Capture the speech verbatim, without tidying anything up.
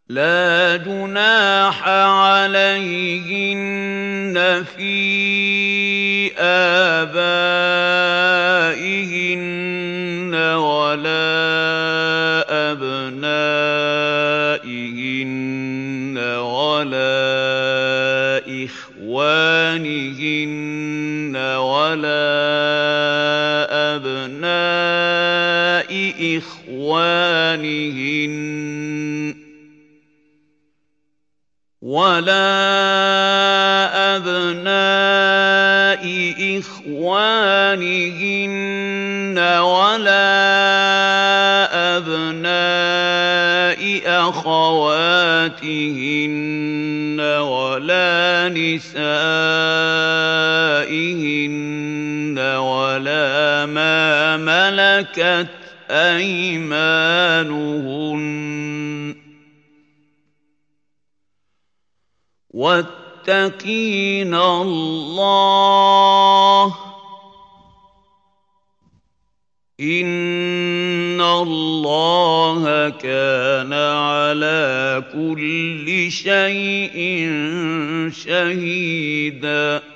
لَا جُنَاحَ عَلَيْهِنَّ فِي آبَائِهِنَّ وَلَا أَبْنَائِهِنَّ وَلَا إِخْوَانِهِنَّ وَلَا أَبْنَاءِ إِخْوَانِهِنَّ وَلَا أَبْنَاءِ إِخْوَانِهِنَّ وَلَا أَبْنَاءِ أَخَوَاتِهِنَّ وَلَا نِسَائِهِنَّ وَلَا مَا مَلَكَتْ أَيْمَانُهُنَّ ۗ وَاتَّقِينَ اللَّهَ ۚ إِنَّ اللَّهَ كَانَ عَلَىٰ كُلِّ شَيْءٍ شَهِيدًا.